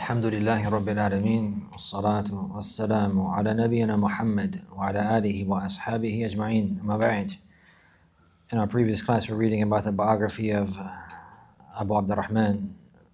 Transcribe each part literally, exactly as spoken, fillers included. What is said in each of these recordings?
الحمد لله رب العالمين والصلاة والسلام على نبينا Muhammad وعلى آله وأصحابه أجمعين. أما بعد. In our previous class we we're reading about the biography of Abu Abdurrahman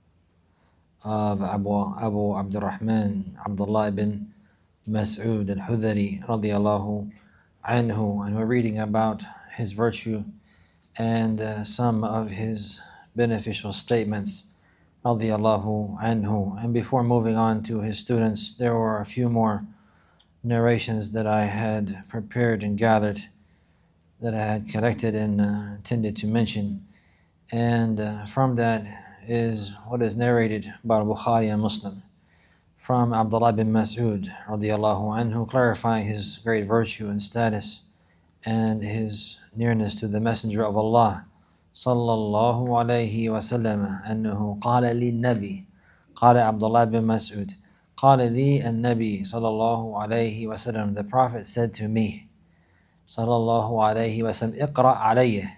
of Abu, Abu Abdurrahman Abdullah ibn Mas'ud al-Hudhari radiyallahu anhu, and we're reading about his virtue and uh, some of his beneficial statements radiyallahu anhu. And before moving on to his students, there were a few more narrations that I had prepared and gathered that I had collected and uh, intended to mention. And uh, from that is what is narrated by Bukhari and Muslim from Abdullah bin Mas'ud radiyallahu anhu, clarifying his great virtue and status and his nearness to the Messenger of Allah صلى الله عليه وسلم أنه قال لي النبي قال عبد الله بن مسعود قال لي النبي صلى الله عليه وسلم, the Prophet said to me صلى الله عليه وسلم اقرأ عليه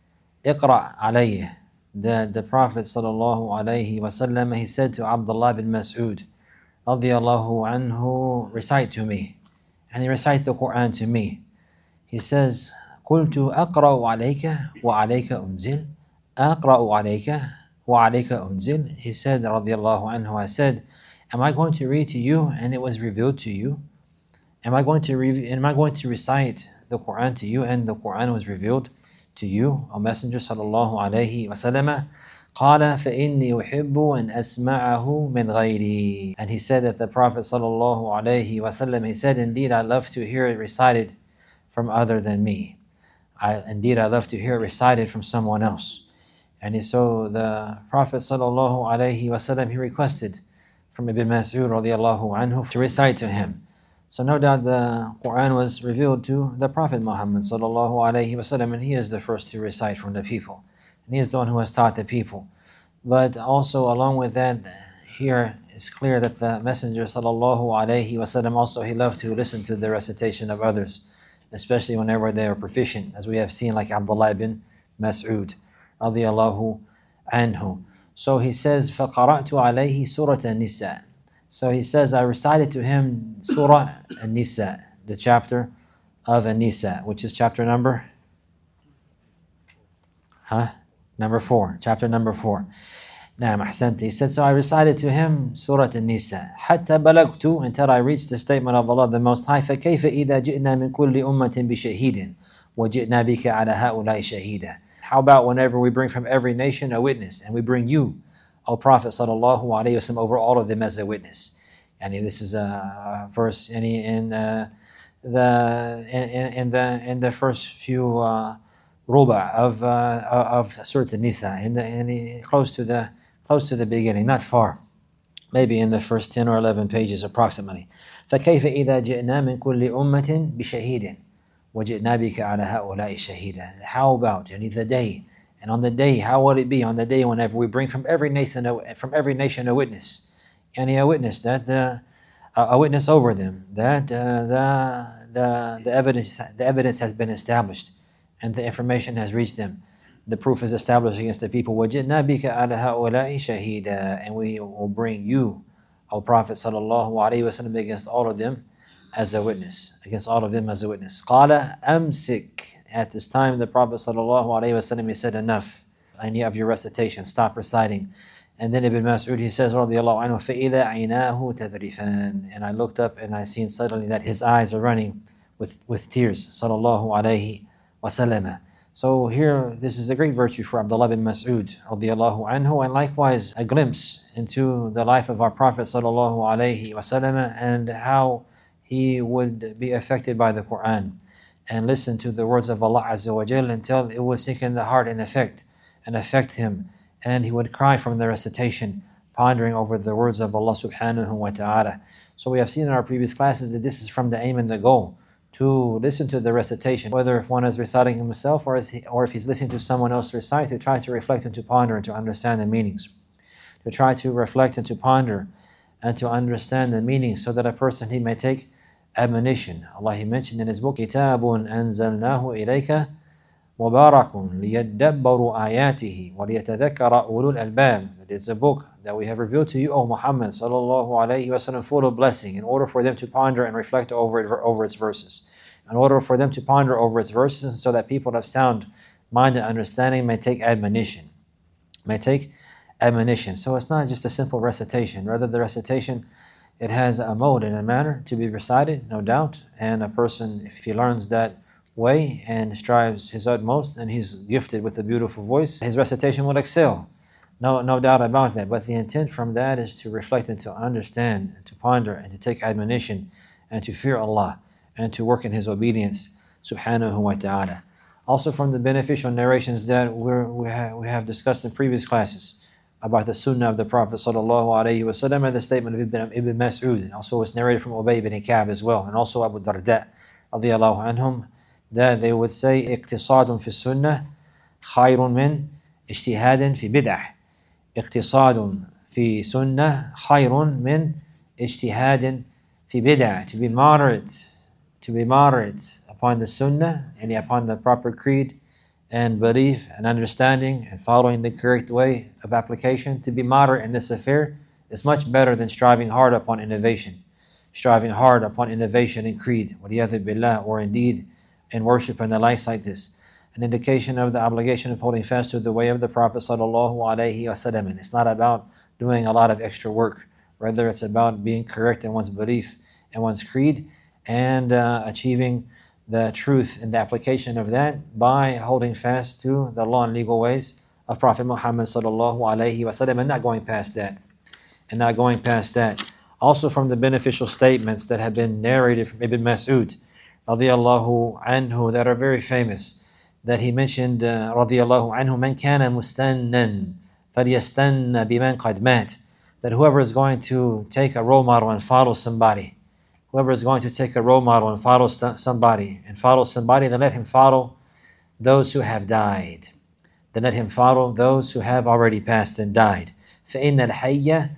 اقرأ عليه, that the Prophet صلى الله عليه وسلم, he said to Abdullah bin Mas'ud radiyallahu anhu, recite to me, and he recited the Quran to me. He says قلت أقرأ عليك وعليك أنزل أقرأ عليك وعليك أنزل. He said radiyallahu anhu, I said, am I going to read to you and it was revealed to you? Am I going to re- am I going to recite the Quran to you and the Quran was revealed to you, O Messenger sallallahu alayhi wa sallam? قال فإني أحب أن أسمعه من غيري. And he said that the Prophet sallallahu alayhi wa sallam, he said, indeed I love to hear it recited from other than me. I, indeed, I love to hear it recited from someone else. And he, so the Prophet sallallahu alaihi wasallam, he requested from Ibn Mas'ud radiyallahu anhu to recite to him. So no doubt the Quran was revealed to the Prophet Muhammad sallallahu alaihi wasallam, and he is the first to recite from the people. And he is the one who has taught the people. But also along with that, here it's clear that the Messenger sallallahu alaihi wasallam also, he loved to listen to the recitation of others, especially whenever they are proficient, as we have seen, like Abdullah ibn Mas'ud radiyallahu anhu. So he says, فَقَرَأْتُ عَلَيْهِ سُورَةَ النِّسَاء. So he says, I recited to him Surah An-Nisa, the chapter of An-Nisa, which is chapter number, huh? Number four, chapter number four. نعم أحسنت. He said, so I recited to him Surah An-Nisa حتى بلغت, until I reached the statement of Allah the Most High, فكيف إذا جئنا من كل أمة بشهيد وجئنا بك على هؤلاء شهيدا. How about whenever we bring from every nation a witness, and we bring you, O Prophet sallallahu alaihi wasallam, over all of them as a witness. And this is a verse in, in uh, the in, in the in the first few uh, ruba of uh, of Surah An-Nisa, in the in close to the close to the beginning, not far, maybe in the first ten or eleven pages approximately. فكيف إذا جئنا من كل أمة بشهيد وجئنا بك على هؤلاء شهيدا. How about yani the day, and on the day, how would it be on the day whenever we bring from every nation a, from every nation a witness, yani a witness that the uh, a witness over them, that uh, the the the evidence the evidence has been established and the information has reached them. The proof is established against the people. وَجِئْنَا بِكَ عَلَى هَؤُلَاءِ شَهِيدًا. And we will bring you, O Prophet sallallahu alaihi wasallam, against all of them as a witness. Against all of them as a witness. قَالَ أَمْسِكْ. At this time, the Prophet sallallahu alaihi wasallam, he said, enough. I need of your recitation. Stop reciting. And then Ibn Mas'ud, he says, radiyallahu anhu, فَإِذَا عَيْنَاهُ تَذْرِفَانِ. And I looked up and I seen suddenly that his eyes are running with, with tears. Sallallahu alaihi wasallam. So here, this is a great virtue for Abdullah bin Mas'ud radiyallahu anhu, and likewise a glimpse into the life of our Prophet sallallahu alaihi wasallam and how he would be affected by the Quran and listen to the words of Allah Azza wa Jal until it would sink in the heart and affect and affect him, and he would cry from the recitation, pondering over the words of Allah subhanahu wa ta'ala. So we have seen in our previous classes that this is from the aim and the goal, to listen to the recitation, whether if one is reciting himself or, is he, or if he's listening to someone else recite, to try to reflect and to ponder and to understand the meanings. To try to reflect and to ponder and to understand the meanings, so that a person, he may take admonition. Allah, he mentioned in his book, كِتَابٌ أَنزَلْنَاهُ إِلَيْكَ مبارك ليدبروا آياته وليتذكر أولو الألباب. It is a book that we have revealed to you, O Muhammad sallallahu alayhi wa sallam, full of blessing, in order for them to ponder and reflect over it, over its verses, in order for them to ponder over its verses, and so that people of sound mind and understanding may take admonition, may take admonition. So it's not just a simple recitation. Rather, the recitation, it has a mode and a manner to be recited, no doubt. And a person, if he learns that way and strives his utmost, and he's gifted with a beautiful voice, his recitation will excel. No, no doubt about that. But the intent from that is to reflect and to understand, and to ponder, and to take admonition, and to fear Allah, and to work in His obedience, subhanahu wa ta'ala. Also from the beneficial narrations that we're, we, ha- we have discussed in previous classes about the sunnah of the Prophet sallallahu alaihi wasallam, and the statement of Ibn, Ibn Mas'ud. Also it's narrated from Ubay ibn Ka'b as well, and also Abu Darda radiyallahu anhum, that they would say, اقتصاد في السنة خير من اجتهاد في بدعة. اقتصاد في سنة خير من اجتهاد في بدعة. To be moderate, to be moderate upon the sunnah and upon the proper creed and belief and understanding and following the correct way of application. To be moderate in this affair is much better than striving hard upon innovation, striving hard upon innovation in creed, waliyadhu billah, or indeed in worship and the likes like this. An indication of the obligation of holding fast to the way of the Prophet sallallahu alaihi wasallam. And it's not about doing a lot of extra work. Rather, it's about being correct in one's belief and one's creed, and uh, achieving the truth and the application of that by holding fast to the law and legal ways of Prophet Muhammad sallallahu alaihi wasallam, and not going past that. And not going past that. Also from the beneficial statements that have been narrated from Ibn Mas'ud radiyallahu anhu, that are very famous, that he mentioned uh, radiyallahu anhu, man kana mustannan falyastanna biman qad mat, that whoever is going to take a role model and follow somebody, whoever is going to take a role model and follow st- somebody and follow somebody, then let him follow those who have died. Then let him follow those who have already passed and died. فإن الحي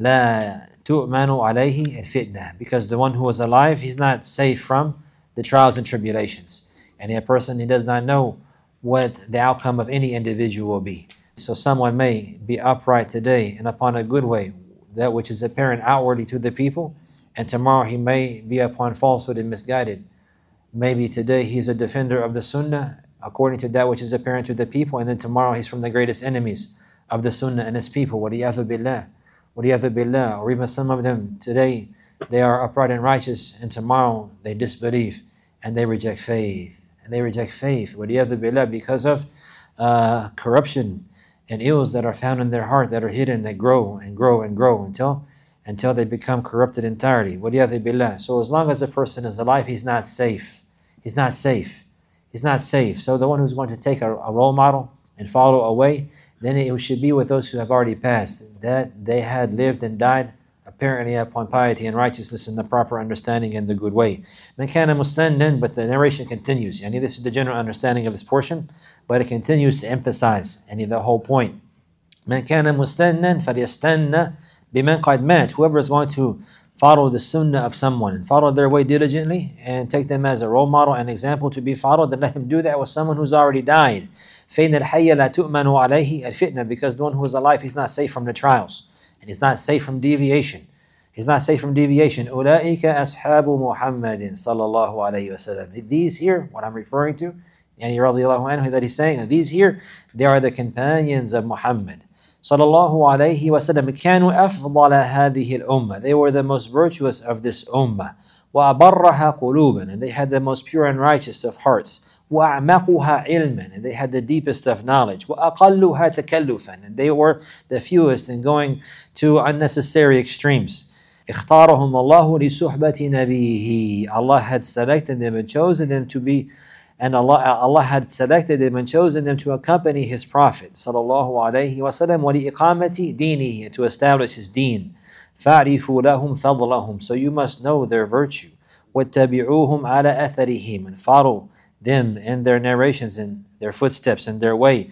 لا تؤمن عليه الفتنة, because the one who is alive, he's not safe from the trials and tribulations. And a person, he does not know what the outcome of any individual will be. So someone may be upright today and upon a good way, that which is apparent outwardly to the people, and tomorrow he may be upon falsehood and misguided. Maybe today he's a defender of the sunnah according to that which is apparent to the people, and then tomorrow he's from the greatest enemies of the sunnah and his people. Waliyadhu billah. Waliyadhu billah. Or even some of them today, they are upright and righteous, and tomorrow they disbelieve and they reject faith. And they reject faith, waliyadhu billah, because of uh, corruption and ills that are found in their heart, that are hidden, that grow and grow and grow until until they become corrupted entirely. Waliyadhu billah. So as long as a person is alive, he's not safe. He's not safe. He's not safe. So the one who's going to take a, a role model and follow a way, then it should be with those who have already passed, that they had lived and died apparently upon piety and righteousness and the proper understanding and the good way. Man kana mustannan, but the narration continues. Yani this is the general understanding of this portion, but it continues to emphasize yani the whole point. Man kana mustannan falyastanna biman qad mat. Whoever is going to follow the sunnah of someone and follow their way diligently and take them as a role model and example to be followed, then let him do that with someone who's already died. فَإِنَّ الْحَيَّ لَا تُؤْمَنُ عَلَيْهِ الْفِتْنَةِ, because the one who is alive, he's not safe from the trials. And he's not safe from deviation. He's not safe from deviation. أُولَٰئِكَ أَصْحَابُ مُحَمَّدٍ صَلَّى اللَّهُ عَلَيْهِ وَسَلَّمَ. These here, what I'm referring to, yani radiyallahu anhu, that he's saying, these here, they are the companions of Muhammad صلى الله عليه وسلم. كانوا أفضل هذه الأمة. They were the most virtuous of this ummah. وأبرها قلوبا. And they had the most pure and righteous of hearts. وأعمقها علما. And they had the deepest of knowledge. وأقلها تكلفا. And they were the fewest in going to unnecessary extremes. اختارهم الله لصحبة نبيه. Allah had selected them and chosen them to be, and Allah, Allah had selected them and chosen them to accompany His Prophet sallallahu alaihi wasallam, وَلِإِقَامَةِ دِينِهِ, to establish His deen. فَاعْرِفُوا لَهُمْ فَضْلَهُم. So you must know their virtue. وَاتَّبِعُوهُمْ عَلَى أَثَرِهِمْ. And follow them in their narrations and their footsteps and their way.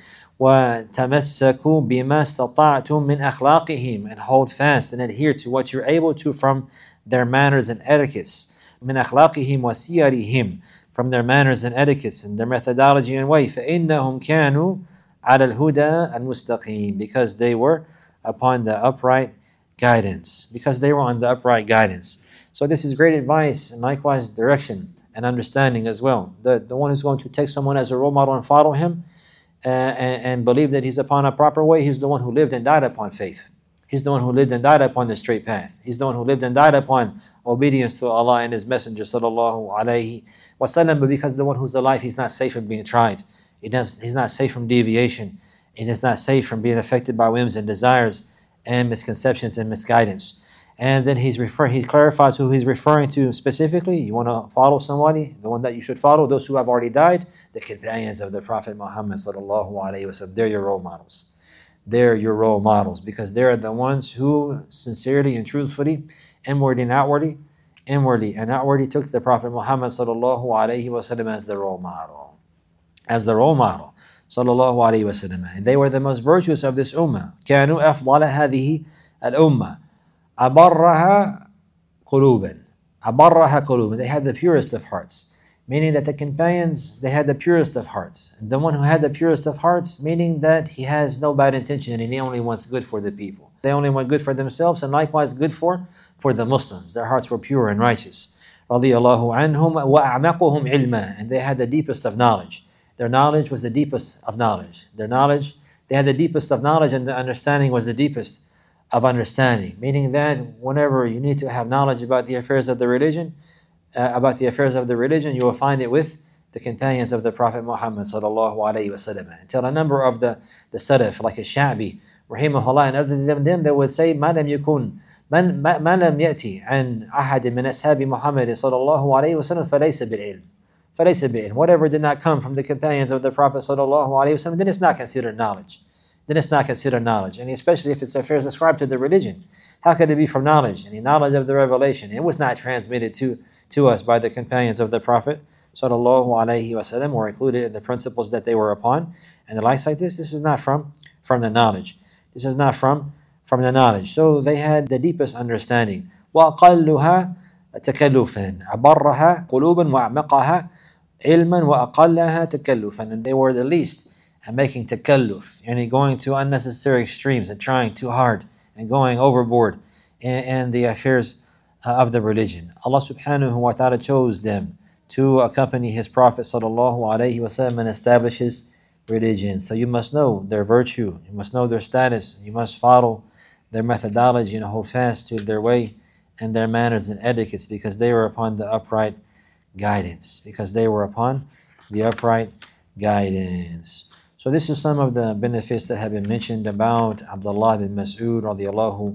وَتَمَسَّكُوا بِمَا اسْتَطَعْتُم مِّنْ أَخْلَاقِهِمْ. And hold fast and adhere to what you're able to from their manners and etiquettes. مِّنْ أَخْلَاقِهِمْ وَسِيَرِهِمْ. from their manners and etiquettes and their methodology and way. فَإِنَّهُمْ كَانُوا عَلَى الْهُدَى الْمُسْتَقِيمِ, because they were upon the upright guidance. Because they were on the upright guidance. So this is great advice and likewise direction and understanding as well. The, the one who's going to take someone as a role model and follow him uh, and, and believe that he's upon a proper way, he's the one who lived and died upon faith. He's the one who lived and died upon the straight path. He's the one who lived and died upon obedience to Allah and His Messenger sallallahu alaihi wasallam. But because the one who's alive, he's not safe from being tried. He does, he's not safe from deviation. He is not safe from being affected by whims and desires and misconceptions and misguidance. And then he's refer, he clarifies who he's referring to specifically. You want to follow somebody, the one that you should follow, those who have already died, the companions of the Prophet Muhammad sallallahu alaihi wasallam. They're your role models. They're your role models because they're the ones who sincerely and truthfully, inwardly and outwardly, inwardly and outwardly took the Prophet Muhammad sallallahu alaihi wasallam as the role model, as the role model sallallahu alaihi wasallam. And they were the most virtuous of this ummah. كانوا أفضل هذه الأمة أبرها قلوبا أبرها قلوبا. They had the purest of hearts. Meaning that the companions, they had the purest of hearts. The one who had the purest of hearts, meaning that he has no bad intention and he only wants good for the people. They only want good for themselves and likewise good for, for the Muslims. Their hearts were pure and righteous. رَضِيَ اللَّهُ عَنْهُمْ وَأَعْمَقُهُمْ عِلْمًا. And they had the deepest of knowledge. Their knowledge was the deepest of knowledge. Their knowledge, they had the deepest of knowledge and the understanding was the deepest of understanding. Meaning that whenever you need to have knowledge about the affairs of the religion, Uh, about the affairs of the religion, you will find it with the companions of the Prophet Muhammad sallallahu alaihi wasallam. Until a number of the, the Salaf, like Ash-Sha'bi, rahimahullah, and other than them, they would say, مَا لَمْ يكون من ما لم يأتي عن أحد من أصحاب محمد صلى الله عليه وسلم فليس بالعلم. فليس بالعلم. Whatever did not come from the companions of the Prophet sallallahu alaihi wasallam, then it's not considered knowledge. Then it's not considered knowledge. And especially if it's affairs ascribed to the religion. How could it be from knowledge? Any knowledge of the revelation. It was not transmitted to to us by the companions of the Prophet sallallahu alaihi wasallam, were included in the principles that they were upon, and the likes like this. This is not from from the knowledge. This is not from from the knowledge. So they had the deepest understanding. وَأَقَلُّهَا تَكَلُّفًا أَبَرَّهَا قُلُوبًا وَأَعْمَقَهَا عِلْمًا وَأَقَلَّهَا تَكَلُّفًا. And they were the least at making takalluf, and going to unnecessary extremes and trying too hard and going overboard in, in the affairs of the religion. Allah subhanahu wa ta'ala chose them to accompany His Prophet sallallahu alaihi wasallam and establish His religion. So you must know their virtue, you must know their status, you must follow their methodology and hold fast to their way and their manners and etiquettes because they were upon the upright guidance. Because they were upon the upright guidance. So this is some of the benefits that have been mentioned about Abdullah bin Mas'ud radiallahu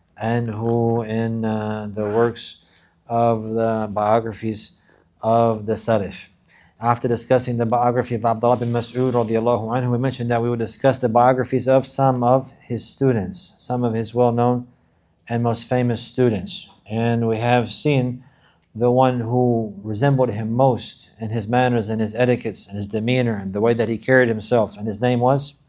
anhu in uh, the works of the biographies of the Salaf. After discussing the biography of Abdullah bin Mas'ud radiallahu anhu, we mentioned that we would discuss the biographies of some of his students, some of his well-known and most famous students. And we have seen the one who resembled him most in his manners and his etiquettes and his demeanor and the way that he carried himself. And his name was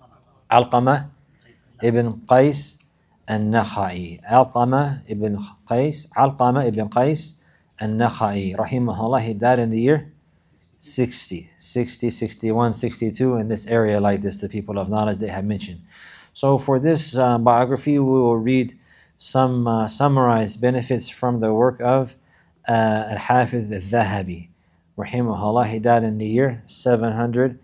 Alqamah ibn Qais النخعي. Alqamah ibn Qais, Alqamah ibn Qais al-Nakhai, rahimahullah. He died in the year sixty, sixty, sixty-one, sixty-two, in this area like this, the people of knowledge they have mentioned. So for this uh, biography, we will read some uh, summarized benefits from the work of uh, Al-Hafiz al-Dhahabi, rahimahullah. He died in the year seven hundred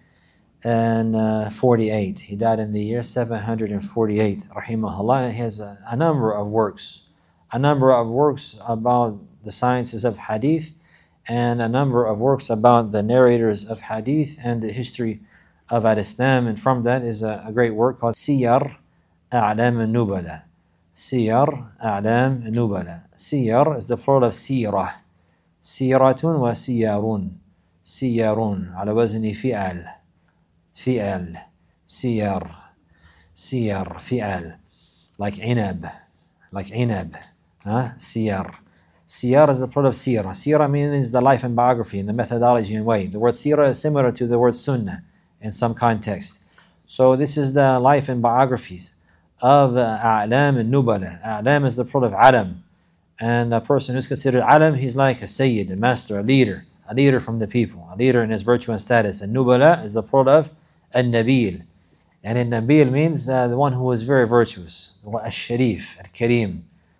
forty-eight. He died in the year seven hundred forty-eight, rahimahullah. He has a, a number of works, a number of works about the sciences of hadith, and a number of works about the narrators of hadith and the history of al-Islam. And from that is a, a great work called Siyar A'lam al-Nubala. Siyar A'lam al-Nubala. Siyar is the plural of Sirah. Siratun wa Siyarun. Siyarun ala wazni fi'al. Fi'al, siyar, siyar, fi'al, like inab, like inab, huh? Siyar. Siyar is the plural of sirah. Sirah means the life and biography and the methodology and way. The word sirah is similar to the word sunnah in some context. So this is the life and biographies of A'lam and Nubala. A'lam is the plural of Alam. And a person who's considered Alam, he's like a Sayyid, a master, a leader. a leader from the people, a leader in his virtue and status. And Nubala is the plural of An-Nabil. And An-Nabil means uh, the one who is very virtuous, Al-Sharif, Al-Kareem,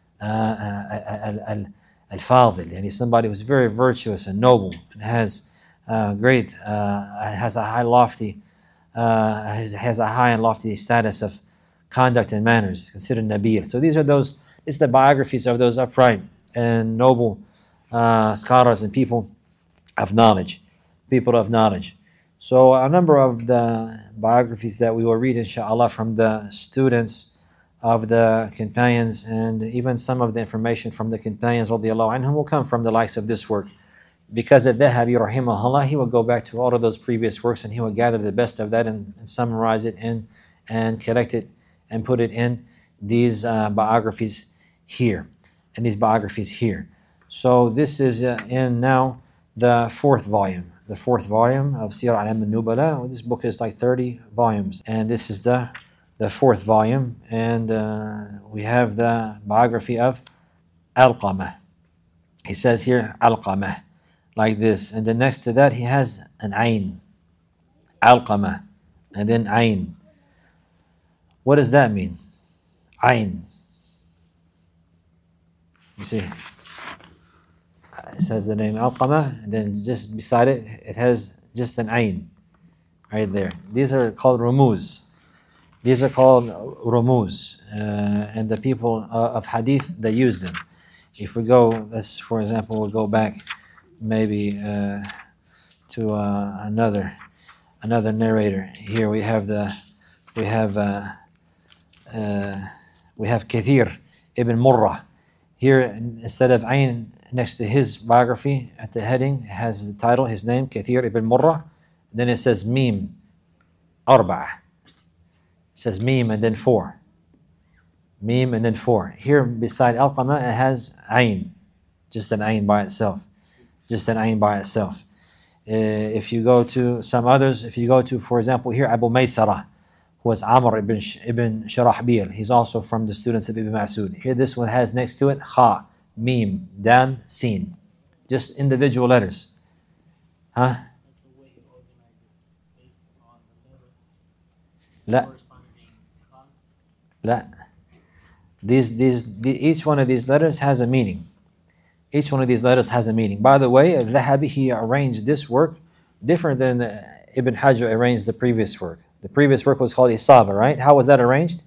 Al-Fadil. And he's somebody who's very virtuous and noble and has uh, great, uh, has a high lofty, uh, has, has a high and lofty status of conduct and manners. It's considered Nabil. So these are those, it's the biographies of those upright and noble uh, scholars and people of knowledge, people of knowledge. So a number of the biographies that we will read, inshallah, from the students of the companions, and even some of the information from the companions, radiallahu anhum, will come from the likes of this work. Because Al-Dhahabi, rahimahullah, he will go back to all of those previous works and he will gather the best of that and, and summarize it in, and collect it and put it in these uh, biographies here, and these biographies here. So this is uh, in now the fourth volume, the fourth volume of Siyar A'lam al-Nubala. This book is like thirty volumes, and this is the the fourth volume, and uh, we have the biography of Alqamah. He says here Alqamah, like this, and then next to that he has an Ain, Alqamah, and then Ain. What does that mean? Ain. You see, it says the name Alqamah, and then just beside it, it has just an Ain right there. These are called rumuz. These are called rumuz, uh, and the people uh, of hadith, they use them. If we go, let's, for example, we'll go back maybe uh, to uh, another another narrator. Here we have the we have uh, uh, we have Kathir ibn Murrah. Here, instead of Ain next to his biography, at the heading, it has the title, his name, Kathir ibn Murrah. Then it says Mim, Arba'ah. It says Mim and then four. Mim and then four. Here beside Alqamah, it has Ain, just an Ain by itself. Just an Ain by itself. Uh, if you go to some others, if you go to, for example, here, Abu Maysarah, who was Amr ibn, ibn Sharahbil. He's also from the students of Ibn Mas'ud. Here this one has next to it Kha, Mim, Dal, Sin. Just individual letters. Huh? La. La. These, these, the, each one of these letters has a meaning. Each one of these letters has a meaning. By the way, Al-Dhahabi, he arranged this work different than uh, Ibn Hajar arranged the previous work. The previous work was called Isaba, right? How was that arranged?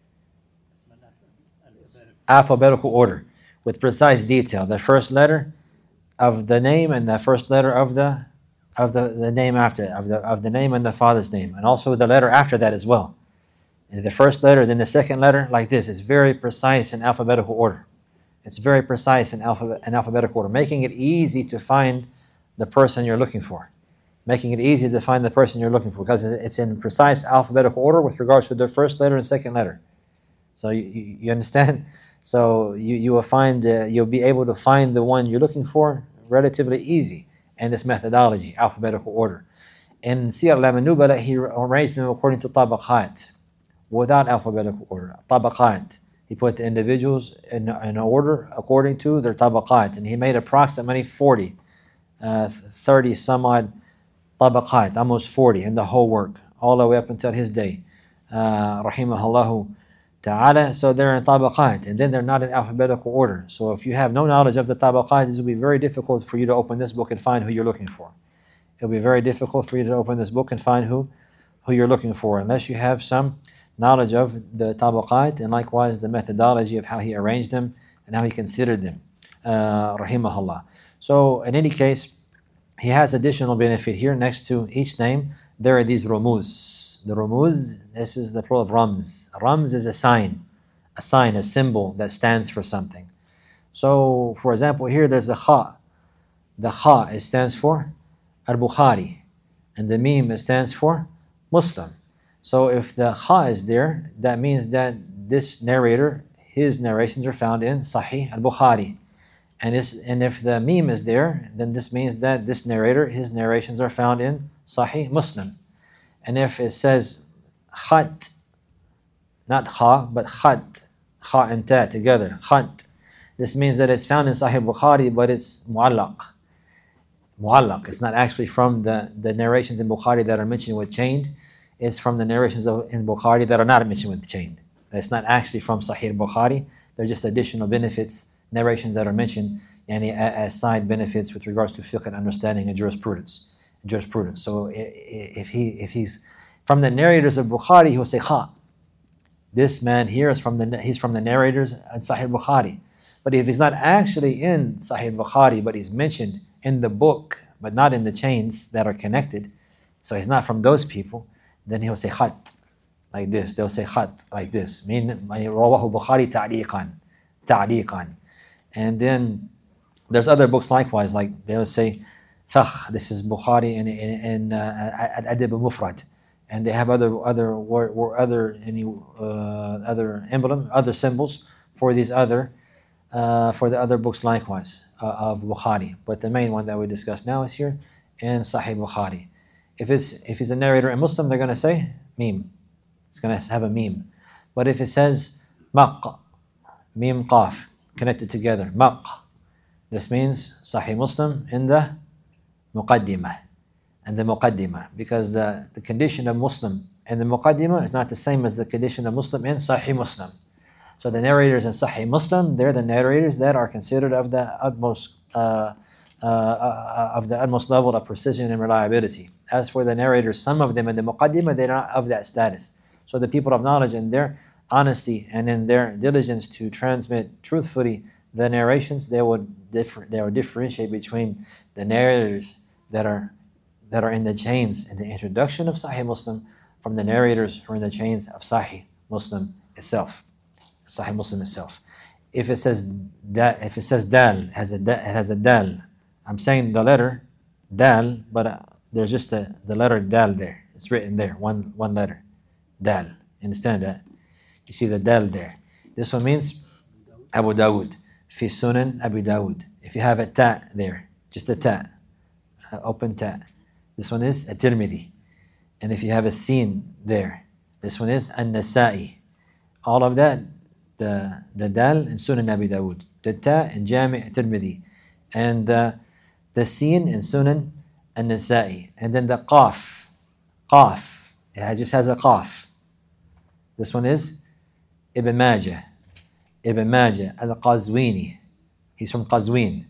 Alphabetical order, with precise detail. The first letter of the name and the first letter of the of the, the name after it, of the of the name and the father's name, and also the letter after that as well. And the first letter, then the second letter, like this. It's very precise in alphabetical order. It's very precise in alphabet in alphabetical order, making it easy to find the person you're looking for. Making it easy to find the person you're looking for, because it's in precise alphabetical order with regards to the first letter and second letter. So you, you, you understand? So you, you will find, uh, you'll be able to find the one you're looking for relatively easy in this methodology, alphabetical order. In Siyar A'lam al-Nubala, he arranged them according to tabaqat, without alphabetical order. Tabaqat. He put the individuals in, in order according to their tabaqat, and he made approximately forty, uh, thirty some odd tabaqat, almost forty in the whole work, all the way up until his day, uh, rahimahullahu ta'ala. So they're in tabaqat, and then they're not in alphabetical order. So if you have no knowledge of the tabaqat, it will be very difficult for you to open this book and find who you're looking for. It'll be very difficult for you to open this book and find who, who you're looking for, unless you have some knowledge of the tabaqat, and likewise the methodology of how he arranged them and how he considered them, uh, rahimahullah. So in any case, he has additional benefit here. Next to each name, there are these rumuz. The rumuz, this is the plural of rams. Rams is a sign, a sign, a symbol that stands for something. So, for example, here there's the kha. The kha, it stands for al-Bukhari, and the mim, it stands for Muslim. So if the kha is there, that means that this narrator, his narrations are found in Sahih al-Bukhari. And, this, and if the meme is there, then this means that this narrator, his narrations are found in Sahih Muslim. And if it says khat, not kha, but khat, kha and ta together, khat, this means that it's found in Sahih Bukhari, but it's mu'allaq. mu'allaq. It's not actually from the, the narrations in Bukhari that are mentioned with chained. It's from the narrations of, in Bukhari that are not mentioned with chained. That's not actually from Sahih Bukhari. They're just additional benefits, narrations that are mentioned yani, as side benefits with regards to fiqh and understanding and jurisprudence. Jurisprudence. So if he if he's from the narrators of Bukhari, he will say kha. This man here is from the he's from the narrators in Sahih Bukhari. But if he's not actually in Sahih Bukhari, but he's mentioned in the book, but not in the chains that are connected, so he's not from those people, then he'll say khat, like this. They'll say khat, like this. Mean rawahu Bukhari ta'liqan, ta'liqan. And then there's other books likewise, like they'll say fakh. This is Bukhari in in, in uh, Al-Adab al-Mufrad. And they have other other or other any uh, other emblem, other symbols for these other uh, for the other books likewise uh, of Bukhari. But the main one that we discuss now is here in Sahih Bukhari. If it's if he's a narrator in Muslim, they're going to say meme. It's going to have a meme. But if it says maq, meme qaf, connected together, maq, this means Sahih Muslim in the muqaddimah. And the muqaddimah, because the, the condition of Muslim in the muqaddimah is not the same as the condition of Muslim in Sahih Muslim. So the narrators in Sahih Muslim, they're the narrators that are considered of the utmost uh, uh, uh, of the utmost level of precision and reliability. As for the narrators, some of them in the muqaddimah, they're not of that status. So the people of knowledge in their honesty and in their diligence to transmit truthfully the narrations, they would differ, they would differentiate between the narrators that are that are in the chains in the introduction of Sahih Muslim from the narrators who are in the chains of Sahih Muslim itself, Sahih Muslim itself. If it says that, if it says dal, it has a it has a dal. I'm saying the letter dal, but uh, there's just a, the letter dal there. It's written there, one one letter, dal. Understand that? You see the dal there. This one means Abu Dawud, fi Sunan Abu Dawud. If you have a ta there, just a ta, uh, open ta. This one is At-Tirmidhi. And if you have a sin there, this one is An-Nasa'i. All of that, the, the dal in Sunan Abi Dawud, the ta in Jami' At-Tirmidhi, and uh, the sin in Sunan An-Nasa'i. And then the qaf, qaf, it just has a qaf. This one is Ibn Majah, Ibn Majah Al-Qazwini. He's from Qazwin.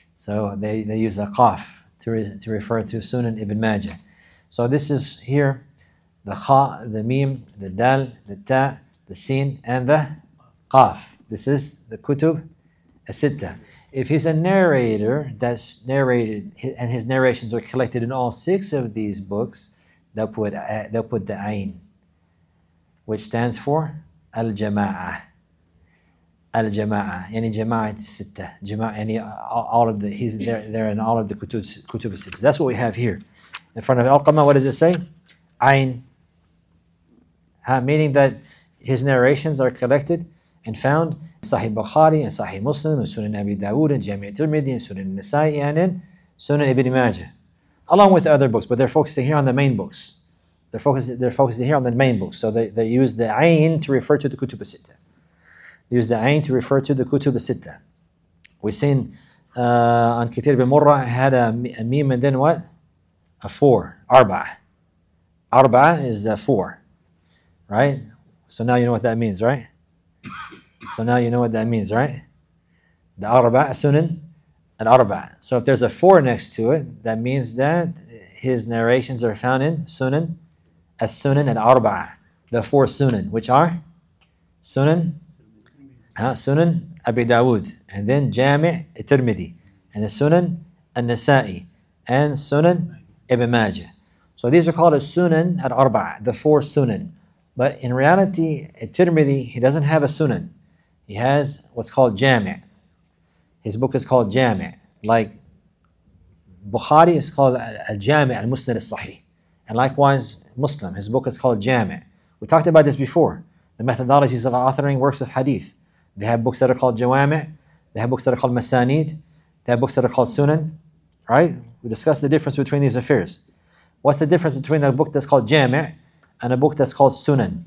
So they, they use a qaf to, re, to refer to Sunan Ibn Majah. So this is here the kha, the mim, the dal, the ta, the sin, and the qaf. This is the kutub as-sitta. If he's a narrator that's narrated, and his narrations are collected in all six of these books, they'll put, uh, they'll put the ayn, which stands for al-jama'ah. Al-Jama'a, yani Jama'at Sitta, Jama'a, yani all of the, he's there, there in all of the Kutub, Kutub Sitta. That's what we have here. In front of Al-Qamah, what does it say? Ayn. Ha, meaning that his narrations are collected and found in Sahih Bukhari, and Sahih Muslim, and Sunan Abi Dawud, and Jami' Tirmidhi, and Sunan Nasa'i, and in Sunan Ibn Majah. Along with the other books, but they're focusing here on the main books. They're focusing, they're focusing here on the main books. So they, they use the Ayn to refer to the Kutub Sitta. Use the ayn to refer to the kutub as-sitta. We've seen uh, on Kathir bin Murrah had a, a meme and then what? A four. Arba. Arba is the four. Right? So now you know what that means, right? So now you know what that means, right? The arba, sunan, and arba. So if there's a four next to it, that means that his narrations are found in sunan, as-sunan, and arba. The four sunan, which are sunan, Uh, Sunan Abi Dawud, and then Jami' Tirmidhi, and the Sunan An-Nasa'i, and Sunan Ibn Majah. So these are called as Sunan al-Arba'a, the four Sunan. But in reality, at Tirmidhi, he doesn't have a Sunan. He has what's called Jami'. His book is called Jami'. Like Bukhari is called Al-Jami' Al-Musnad Al-Sahih. And likewise, Muslim, his book is called Jami'. We talked about this before, the methodologies of authoring works of hadith. They have books that are called Jawami', they have books that are called Masanid, they have books that are called Sunan, right? We discussed the difference between these affairs. What's the difference between a book that's called Jami' and a book that's called Sunan?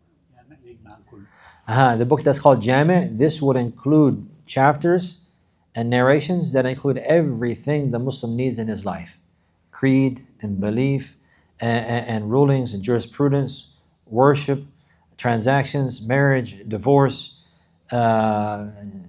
Uh-huh, the book that's called Jami', this would include chapters and narrations that include everything the Muslim needs in his life. Creed and belief and, and, and rulings and jurisprudence, worship, transactions, marriage, divorce, uh,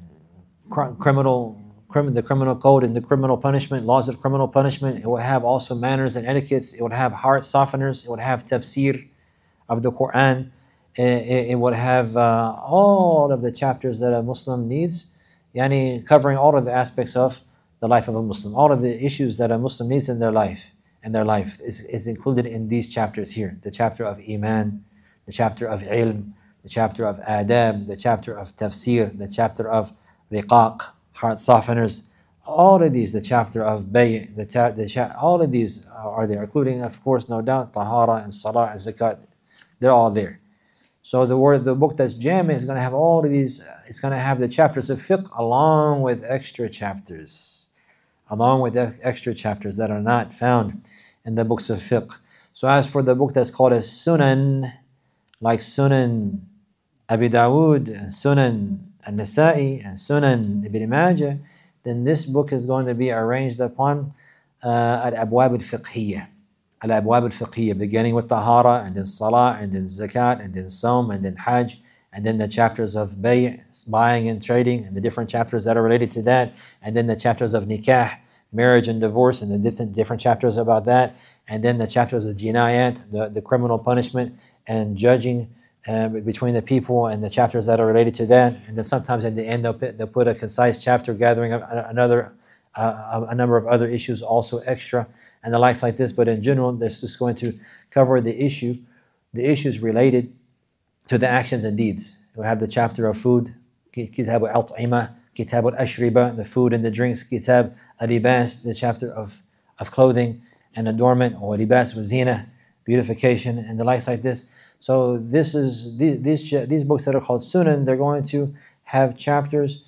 cr- criminal, crim- the criminal code and the criminal punishment, laws of criminal punishment. It will have also manners and etiquettes. It would have heart softeners. It would have tafsir of the Quran. It, it, it would have uh, all of the chapters that a Muslim needs, yani covering all of the aspects of the life of a Muslim. All of the issues that a Muslim needs in their life, in their life is, is included in these chapters here. The chapter of Iman, the chapter of Ilm, the chapter of Adab, the chapter of Tafsir, the chapter of Riqaq, heart softeners. All of these, the chapter of Bay, the, ta- the cha- all of these are there, including, of course, no doubt, Tahara and Salah and Zakat. They're all there. So the word, the book that's Jami is going to have all of these. Uh, it's going to have the chapters of fiqh along with extra chapters, along with e- extra chapters that are not found in the books of fiqh. So as for the book that's called as Sunan, like Sunan Abi Dawood, and Sunan An-Nasa'i, and Sunan Ibn Majah, then this book is going to be arranged upon uh, Al-Abwab al-Fiqhiyya. Al-Abwab al-Fiqhiyya, beginning with Tahara, and then Salah, and then Zakat, and then Sawm, and then Hajj, and then the chapters of Bay', buying and trading, and the different chapters that are related to that, and then the chapters of Nikah, marriage and divorce, and the different, different chapters about that, and then the chapters of Jinayat, the, the criminal punishment, and judging uh, between the people, and the chapters that are related to that, and then sometimes at the end they'll put, they'll put a concise chapter gathering another uh, a number of other issues also extra, and the likes like this. But in general, this is going to cover the issue, the issues related to the actions and deeds. We'll have the chapter of food, Kitab al-At'imah, Kitab al-Ashriba, the food and the drinks, Kitab al-Libas, the chapter of, of clothing and adornment, or Libas wa Zina, beautification, and the likes like this. So this is these these, these books that are called Sunan, they're going to have chapters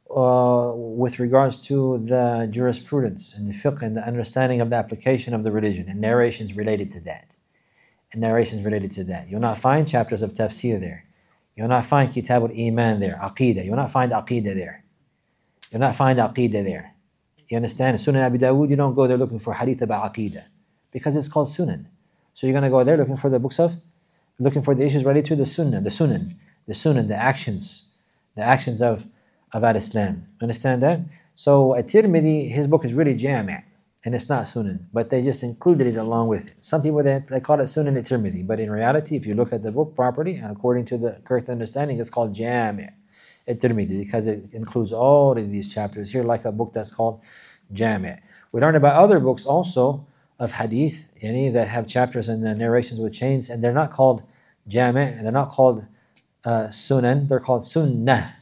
uh, with regards to the jurisprudence and the fiqh and the understanding of the application of the religion, and narrations related to that. And narrations related to that. You'll not find chapters of tafsir there. You'll not find Kitab al-Iman there, Aqidah. You'll not find Aqidah there. You'll not find Aqidah there. You understand? Sunan Abi Dawood, you don't go there looking for hadith about Aqidah, because it's called Sunan. So you're going to go there looking for the books of, looking for the issues related to the Sunnah, the Sunan, the Sunan, the actions, the actions of, of Al-Islam. Understand that? So At-Tirmidhi, his book is really Jami', and it's not Sunan, but they just included it along with it. Some people, they, they call it Sunan At-Tirmidhi, but in reality, if you look at the book properly, and according to the correct understanding, it's called Jami' At-Tirmidhi, because it includes all of these chapters here, like a book that's called Jami'. We learn about other books also of hadith, any that have chapters and the narrations with chains, and they're not called Jami', and they're not called uh, Sunan, they're called Sunnah.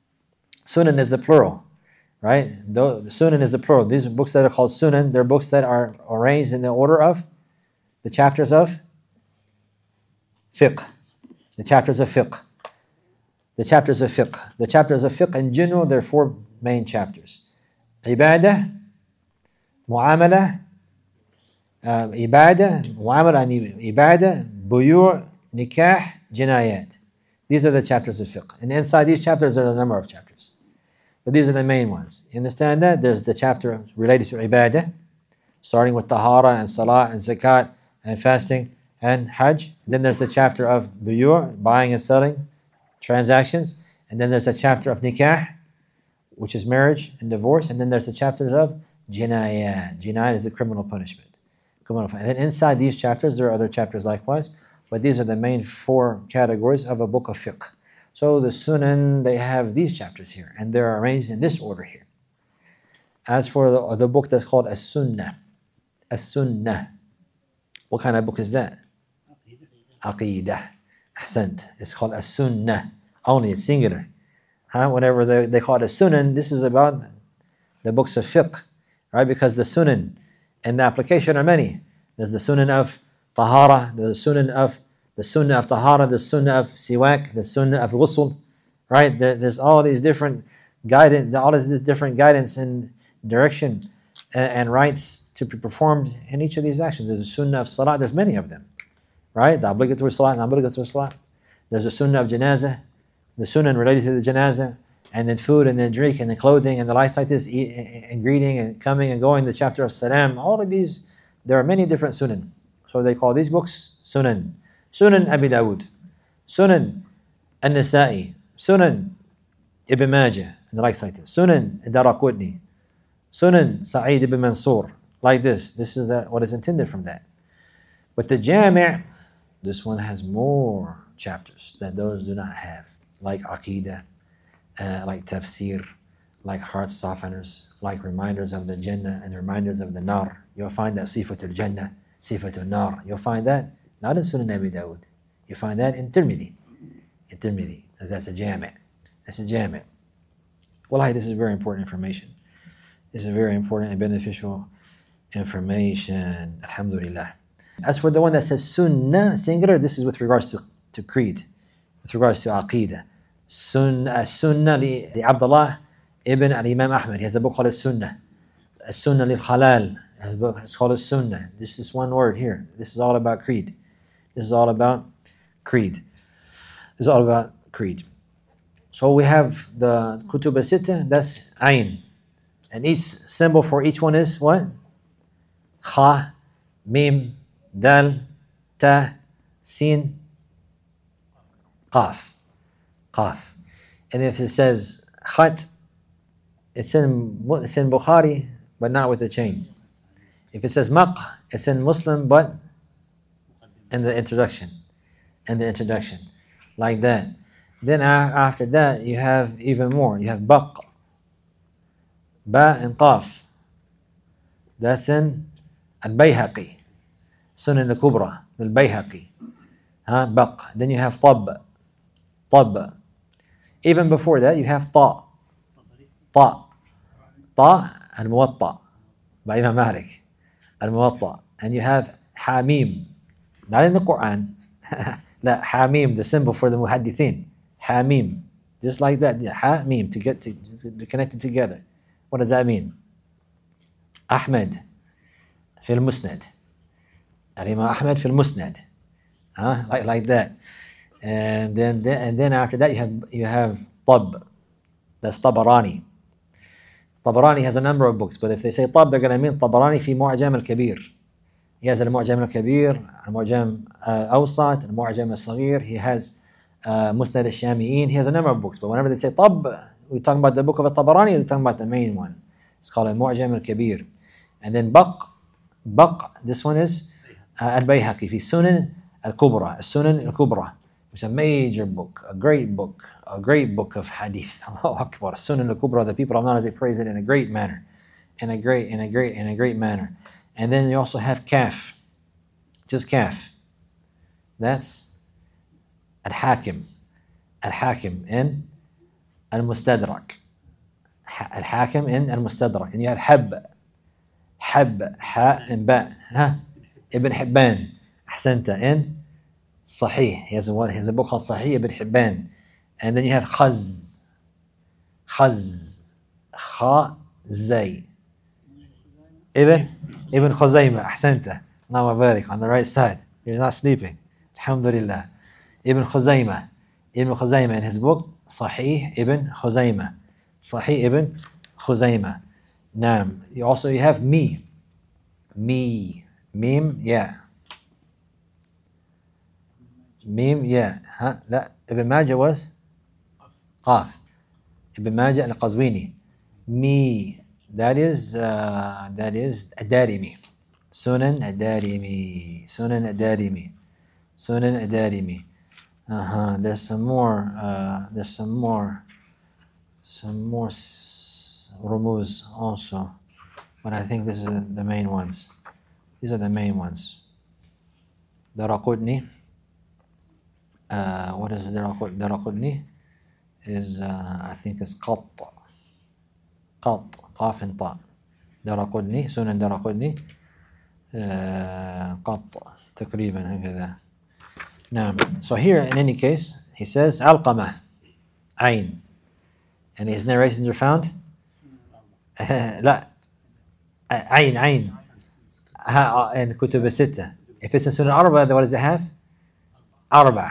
Sunan is the plural, right? The Sunan is the plural. These are books that are called Sunan. They're books that are arranged in the order of the chapters of fiqh. The chapters of fiqh. The chapters of fiqh. The chapters of fiqh in general, there are four main chapters. Ibadah, Mu'amala, uh, Ibadah, Mu'amala and Ibadah, Buyu', Nikah, Jinayat. These are the chapters of fiqh. And inside these chapters, there are a number of chapters. But these are the main ones. You understand that? There's the chapter related to Ibadah, starting with Tahara and Salah and Zakat and fasting and Hajj. Then there's the chapter of Buyu', buying and selling, transactions. And then there's a chapter of Nikah, which is marriage and divorce. And then there's the chapters of Jinayat. Jinayat is the criminal punishment. Criminal punishment. And then inside these chapters, there are other chapters likewise. But these are the main four categories of a book of fiqh. So the Sunan, they have these chapters here, and they're arranged in this order here. As for the, the book that's called As-Sunnah, As-Sunnah, what kind of book is that? Aqidah. Ahsant. It's called As-Sunnah. Only, it's singular. Huh? Whenever they, they call it a Sunan, this is about the books of fiqh, right? Because the Sunan and the application are many. There's the Sunan of Tahara, the Sunan of the Sunnah of Tahara, the Sunnah of Siwak, the Sunnah of Ghusl, right? There's all these different guidance, all these different guidance and direction and, and rights to be performed in each of these actions. There's a Sunnah of Salah, there's many of them, right? The obligatory Salah and obligatory Salah. There's a Sunnah of Janazah, the Sunnah related to the Janazah, and then food, and then drink, and then clothing, and the life like this, eat, and greeting, and coming and going, the chapter of Salam, all of these, there are many different sunan. So they call these books Sunan. Sunan Abi Dawud, Sunan An-Nasa'i, Sunan Ibn Majah, and the likes like this. Sunan Daraqutni, Sunan Sa'id ibn Mansur, like this. This is that, what is intended from that. But the Jami', this one has more chapters that those do not have, like Aqidah, uh, like Tafsir, like heart softeners, like reminders of the Jannah and reminders of the Nar. You'll find that Sifatul Jannah, Sifatul Nar. You'll find that not in Sunan Abi Dawud. You find that in Tirmidhi. In Tirmidhi, because that's a Jami'. That's a Jami'. Wallahi, this is very important information. This is very important and beneficial information. Alhamdulillah. As for the one that says Sunnah, singular, this is with regards to, to creed, with regards to Aqidah. Sunnah, Sunnah li, li Abdullah ibn al-Imam Ahmad. He has a book called Sunnah. Sunnah lil Khalal. It's called Sunnah. This is one word here. This is all about creed. This is all about creed. This is all about creed. So we have the Kutub al-Sittah, that's Ayn. And each symbol for each one is what? Kha, Mim, Dal, Ta, Sin, Qaf. Qaf. And if it says Khat, it's in, it's in Bukhari, but not with the chain. If it says Maq, it's in Muslim, but in the introduction. In the introduction. Like that. Then after that, you have even more. You have Baq, Ba and Qaf. That's in Al-Bayhaqi, Sunan al-Kubra, Al-Bayhaqi. Huh? Baq. Then you have Tab, Tab. Even before that, you have Ta, Ta, Ta al-Muwatta by Imam Malik, al-Muwatta. And you have Hamim, not in the Quran. La, Hamim, the symbol for the Muhaddithin. Hamim, just like that. Yeah, Hamim, to get to, to connect it together. What does that mean? Ahmed fil Musnad. Imam Ahmed fil Musnad. Huh? Like like that. And then, then and then after that you have you have Tab. That's Tabarani. Tabarani has a number of books, but if they say Tab, they're going to mean Tabarani fi Mu'jam al-Kabir. He has al-Mu'jam al-Kabir, al-Mu'jam al-Awsat, al-Mu'jam al-Saghir. He has uh, Musnad al-Shami'in. He has a number of books, but whenever they say Tab, we're talking about the book of al-Tabarani, they're talking about the main one. It's called al-Mu'jam al-Kabir. And then Baq, Baq, this one is uh, al-Bayhaqi fi Sunan al-Kubra, Sunan al-Kubra. It's a major book, a great book, a great book of hadith. Allahu Akbar. Sunan al-Kubra, the people of knowledge, they praise it in a great manner. In a great, in a great, in a great manner. And then you also have Kaf. Just Kaf. That's Al-Hakim. Al-Hakim in Al-Mustadrak. Al-Hakim in Al-Mustadrak. And you have Hab. Hab, Ha and Ba. Huh? Ibn Hibban. Ahsanta in Sahih. He has a one. He has a book called Sahih Ibn Hibban. And then you have Khaz. Khaz. Kha Zay. Ibn Ibn Khuzaymah. Ahsanta. Allahumma barik, on the right side. You're not sleeping. Alhamdulillah. Ibn Khuzaymah. Ibn Khuzaymah in his book Sahih Ibn Khuzaymah. Sahih Ibn Khuzaymah. Naam. You also you have me. Me. Mim. Yeah. Mim, yeah. Huh? لا. Ibn Majah was Qaf. Ibn Majah al-Qazwini. Me. That is uh, that is Ad-Darimi. Sunan Ad-Darimi. Sunan Ad-Darimi. Sunan Ad-Darimi. Uh-huh. There's some more. Uh, there's some more. Some more s- rumuz also, but I think this is the, the main ones. These are the main ones. Daraqutni. Uh, what is Daraqutni? Is uh, I think it's Qat. Qat. Qaf and Ta. Daraqutni. Sunan Daraqutni. Qat. تقريبا هكذا. Now, so here in any case, he says Alqamah. Ayn. And his narrations are found? لا. Ayn, Ayn. In Kutub al-Sittah. If it's in Sunan Arba, what does it have? Arba.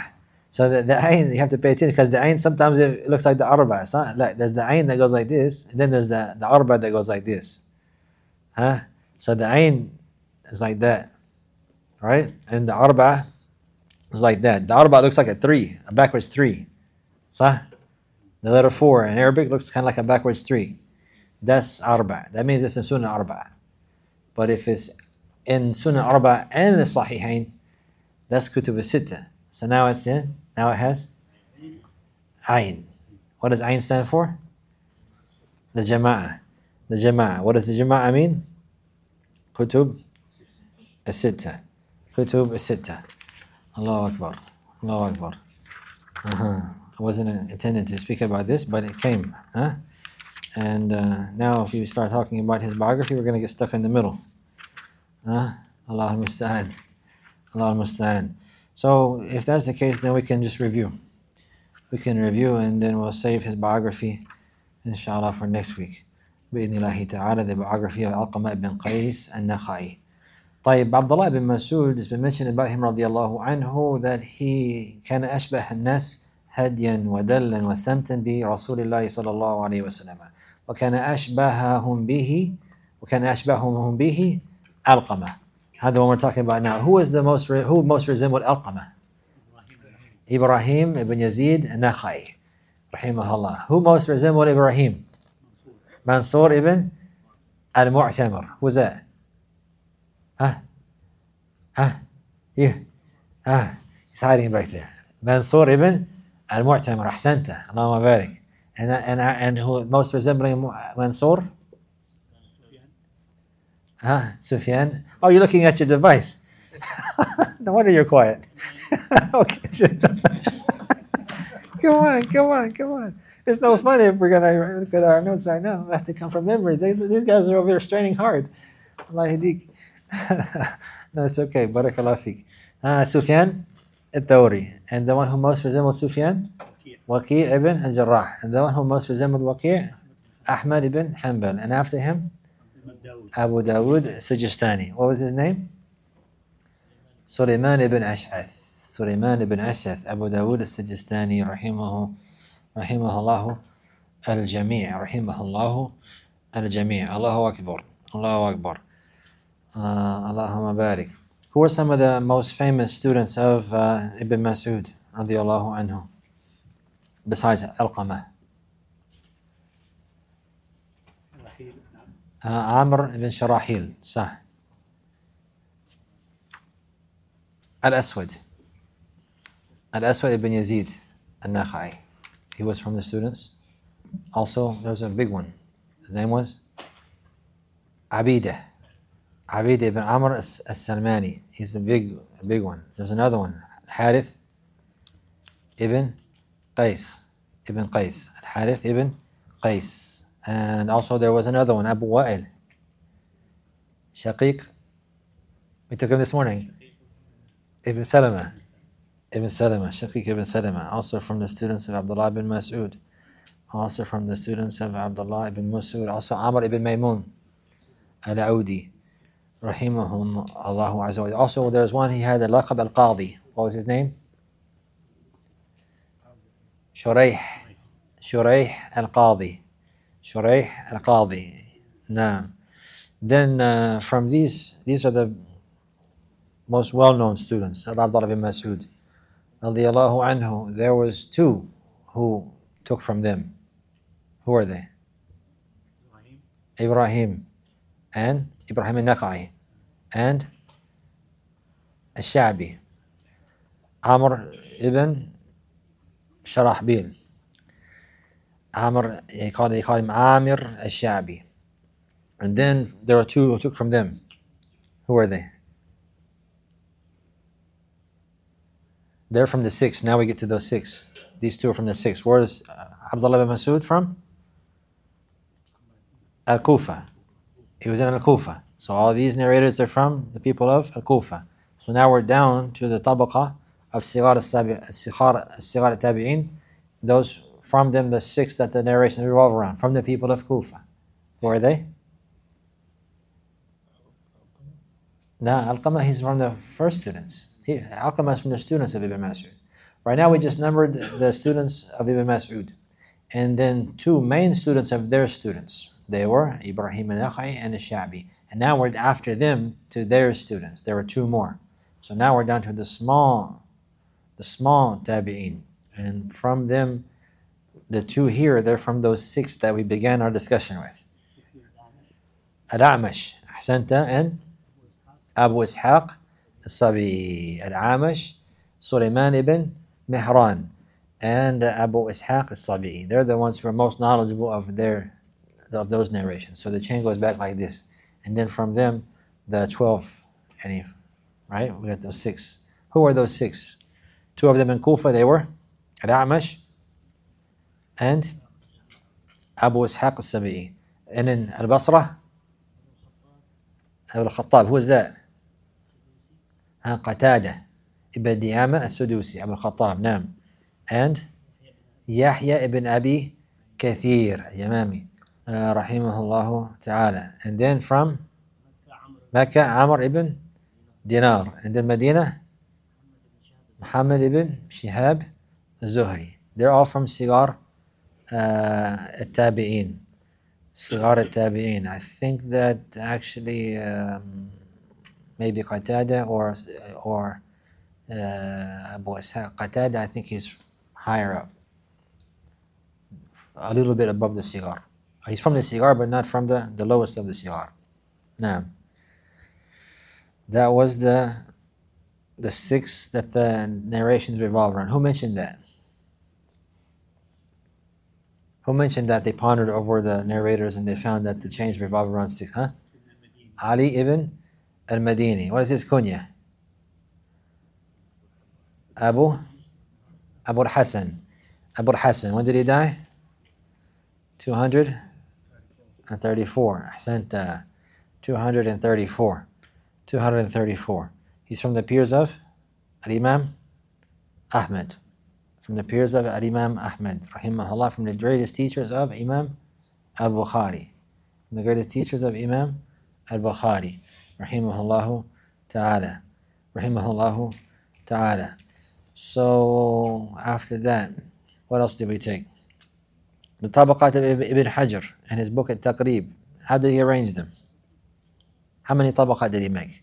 So the, the ayn, you have to pay attention because the ayn sometimes it looks like the arba. It's not like there's the ayn that goes like this, and then there's the, the arba that goes like this. Huh? So the ayn is like that, right? And the arba is like that. The arba looks like a three, a backwards three. Sah? The letter four in Arabic looks kind of like a backwards three. That's arba. That means it's in Sunnah arba. But if it's in Sunnah arba and in the Sahihain, that's kutub al-sittah. So now it's in, now it has ayn. What does ayn stand for? The jama'ah. The jama'ah. What does the jama'ah mean? Kutub al-sittah. Kutub al-sittah. Allahu Akbar. Allahu Akbar. Uh-huh. I wasn't intending to speak about this, but it came. Huh? And uh, now if you start talking about his biography, we're going to get stuck in the middle. Huh? Allah al-musta'an. Allah al-musta'an. So if that's the case, then we can just review. We can review and then we'll save his biography, inshallah, for next week. Bi-idhnillahi ta'ala, the biography of Alqamah ibn Qais al-Nakha'i. طيب, Abdullah ibn Mas'ud, it's been mentioned about him radiallahu anhu that he كان أشبه الناس هديا ودلا وسمتا برسول الله صلى الله عليه وسلم وكان أشبههم به وكان أشبههم به Alqamah. هذا what we're talking about now. Who is the most who most resembled Alqamah? Ibrahim ibn Yazid al-Nakha'i, rahimahullah. Who most resembled Ibrahim? Mansur ibn al-Mu'tamir. Who's that? Huh? Huh? You? Ah, he's hiding back there. Mansur ibn al-Mu'tamir. Ahsanta. Allahumma barik. And and and who most resembling Mansur? Huh? Sufyan. Oh, you're looking at your device. No wonder you're quiet. Okay. Come on, come on, come on. It's no fun if we're gonna look at our notes right now. We have to come from memory. These, these guys are over here straining hard. Allah yahdik. No, it's okay. Barakallah fiqh. Uh, Sufyan al-Thawri. And the one who most resembles Sufyan? Waqi' ibn al-Jarrah. And the one who most resembled Waqi'? Ahmad ibn Hanbal. And after him? Abu Dawud Sijistani. What was his name? Sulaiman ibn Ash'ath. Sulaiman ibn Ash'ath. Abu Dawud Sijistani. Rahimahu. Rahimahullahu al-Jami'. Rahimahullahu al-Jami'. Allahu Akbar. Allahu Akbar. Uh, Allahumma barik. Who are some of the most famous students of uh, Ibn Mas'ud radiyallahu anhu besides Alqamah? Uh, Amr ibn Sharahil, Sah. Al-Aswad. Al-Aswad ibn Yazid al-Nakha'i. He was from the students. Also, there was a big one. His name was Abidah. Abid ibn Amr al-Salmani. He's a big, a big one. There's another one. Harith ibn Qais. Ibn Qais. Harith ibn Qais. And also there was another one, Abu Wa'il. Shaqiq. We took him this morning. Ibn Salama. Ibn Salama. Shaqiq ibn Salama. Also from the students of Abdullah ibn Mas'ud. Also from the students of Abdullah ibn Mas'ud. Also Amr ibn Maymun al-Audi. Rahimahum Allahu Azza wa Jalla. Also, there's one, he had a laqab al-Qadi. What was his name? Shuraih. Shuraih al-Qadi. Shuraih al-Qadi. Nah. Then uh, from these, these are the most well-known students of Abdullah bin Mas'ud. Radiyallahu anhu. There was two who took from them. Who are they? Ibrahim. Ibrahim. And Ibrahim al-Nakha'i and al-Sha'bi. Amr ibn Sharahbil. Amr, they call, they call him Amir al-Sha'bi. And then there are two who took from them. Who are they? They're from the six. Now we get to those six. These two are from the six. Where is Abdullah bin Mas'ud from? Al-Kufa. He was in Al-Kufa. So all these narrators are from the people of Al-Kufa. So now we're down to the tabaqa of Sigar al-Tabi'in. Those from them, the six that the narration revolve around, from the people of Kufa. Who are they? No, Alqamah, he's from the first students. He, Alqamah is from the students of Ibn Mas'ud. Right now we just numbered the students of Ibn Mas'ud. And then two main students of their students. They were Ibrahim al-Nakhai and al-Sha'bi. And now we're after them to their students. There were two more. So now we're down to the small, the small tabi'in. And from them, the two here, they're from those six that we began our discussion with. Al-A'mash, Ahsanta, and Abu Ishaq al-Sabi. Al-A'mash, Sulaiman ibn Mihran, and Abu Ishaq al-Sabi. They're the ones who are most knowledgeable of their of those narrations. So the chain goes back like this. And then from them, the twelve, any, right? We got those six. Who are those six? Two of them in Kufa, they were Al-A'mash and Abu Ishaq al-Sabi'i. And in Al-Basra, Abu al-Khattab. Who is that? Ha, Qatada ibn Diyama al-Sudusi. Abu al-Khattab, Nam. And Yahya ibn Abi Kathir al-Yamami, uh, rahimahullah ta'ala. And then from Mecca, Amr ibn Dinar. And then Medina, Muhammad ibn Shihab al-Zuhri. They're all from Sigar uh, al-Tabi'in. Sigar al-Tabi'in. I think that actually um, maybe Qatada or or uh, Abu Ishaq. Qatada, I think he's higher up, a little bit above the Sigar. He's from the Sigar, but not from the, the lowest of the Sigar. Now, that was the the six that the narrations revolve around. Who mentioned that? Who mentioned that they pondered over the narrators and they found that the chains revolve around six? Huh? Ali ibn al-Madini. What is his kunya? Abu Abu al-Hasan. Abu al-Hasan. When did he die? two hundred thirty-four. Ahsanta. two hundred thirty-four. two hundred thirty-four. He's from the peers of Al-Imam Ahmad. From the peers of Al-Imam Ahmad, rahimahullah, from the greatest teachers of Imam al-Bukhari. From the greatest teachers of Imam al-Bukhari, rahimahullahu ta'ala. Rahimahullahu ta'ala. So, after that, what else did we take? The Tabaqat of Ibn Hajar and his book At-Taqrib. How did he arrange them? How many Tabaqat did he make?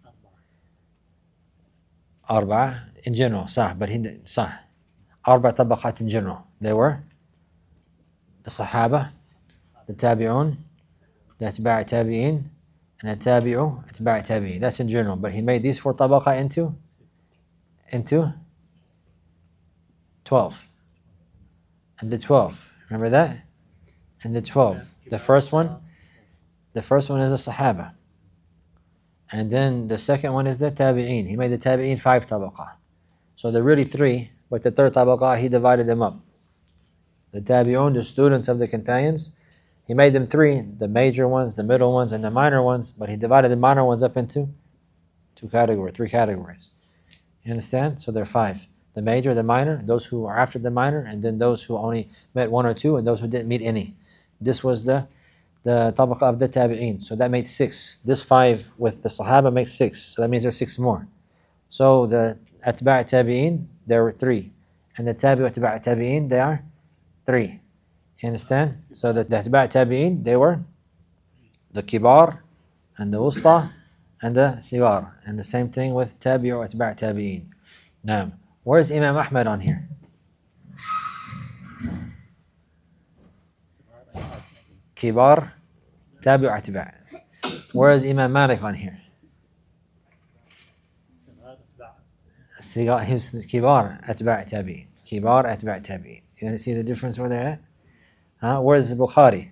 Arba in general, صح, but he صح. Arba Tabaqat in general. They were the Sahaba, the Tabi'un, the Atba' Tabi'in, and the Tabi'u Atba' Tabi'in. That's in general, but he made these four Tabaqat into into twelve. And the twelve. Remember that? And the twelve. The first one, the first one is the Sahaba. And then the second one is the Tabi'in. He made the Tabi'in five tabaqah. So they're really three, but the third tabaqah, he divided them up. The Tabi'un, the students of the companions, he made them three, the major ones, the middle ones, and the minor ones, but he divided the minor ones up into two categories, three categories. You understand? So they're five. The major, the minor, those who are after the minor, and then those who only met one or two, and those who didn't meet any. This was the the tabaqah of the tabi'in. So that made six. This five with the sahaba makes six. So that means there's six more. So the atba' tabi'in, there were three. And the tabi'u atba' tabi'in, they are three. You understand? So the, the atba' tabi'in, they were the kibar, and the wusta, and the sigar. And the same thing with tabi'u atba' tabi'in. Now, where's Imam Ahmad on here? Kibar, Tabi'u Atba'. Where is Imam Malik on here? Sigar, he's Kibar, Atba' Tabi'in. Kibar, Atba' Tabi'in. You see the difference where they're at? Huh? Where is Bukhari?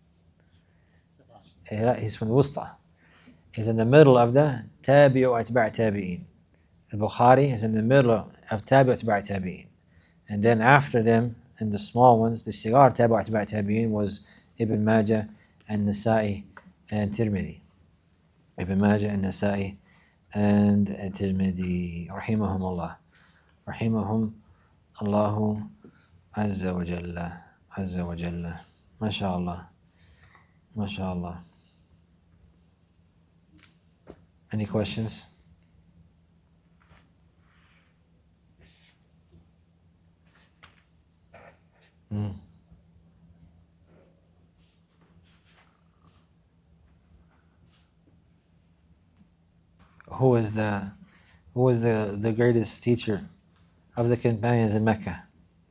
He's from the Wusta. He's in the middle of the Tabi'u Atba' Tabi'in. Al-Bukhari is in the middle of Tabi'u Atba' Tabi'in. And then after them, and the small ones, the Sigar Tabi'u Atba' Tabi'in was Ibn Majah and Nasa'i and Tirmidhi. Ibn Majah and Nasa'i and Tirmidhi. Rahimahumullah. Rahimahum Allahu Azza wa Jalla. Azza wa Jalla. MashaAllah. MashaAllah. Any questions? Mm. Who is the who is the, the greatest teacher of the companions in Mecca?